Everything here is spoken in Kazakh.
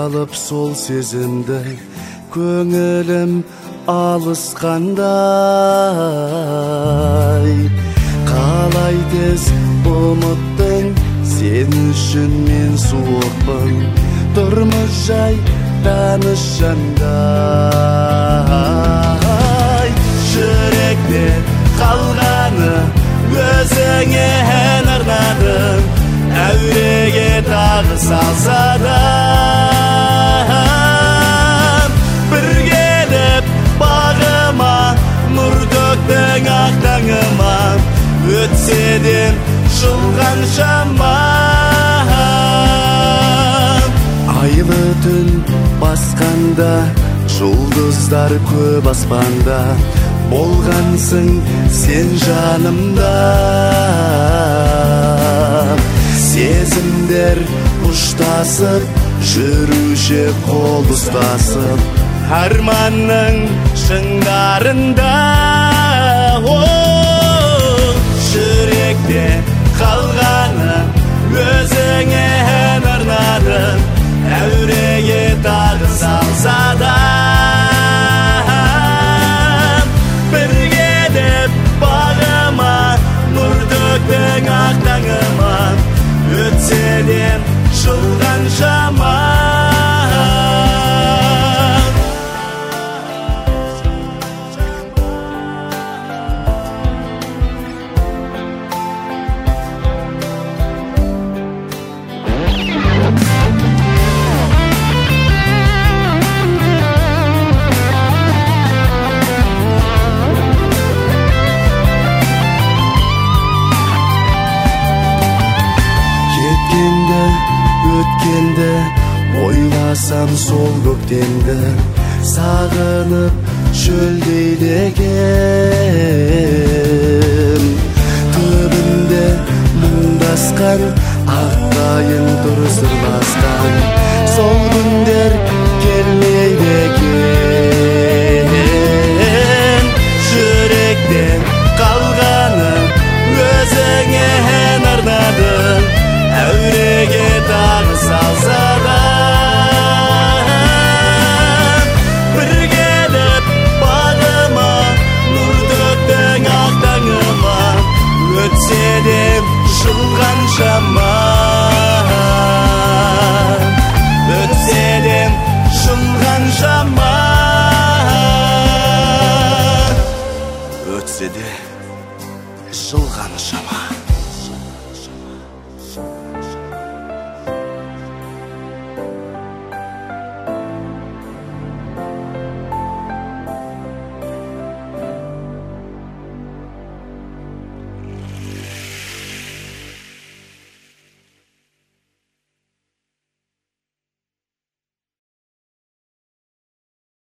алып сол сезімді, көңілім алысқандай. Қалай тез ұмыттың, сен үшін мен суықпын, тұрмыз жай таныш жандай. Жүректе қалғаны өзіңе ән арнадым, әуреге тағы салса да бір келіп бағыма, нұр төктің ақ таңыма, өтседен жылған шама. Айлы түн басқанда, жұлдыздар көп аспанда, болғансың сен жанымда. Сезімдер ұштасып, жүруші қол ұстасып, арманның шыңдарында. Жүректе қалғаны өзіңе ән арнадым, әуреге тағы салса да бір келіп бағыма, нұр төктің ақ таңыма, өтседен жылған шама. Өткенді ойласам сол көктемді, сағынып шөлдейдегем. Түбінде мұңдасқан, ақ қайың тұр сырласқан, сол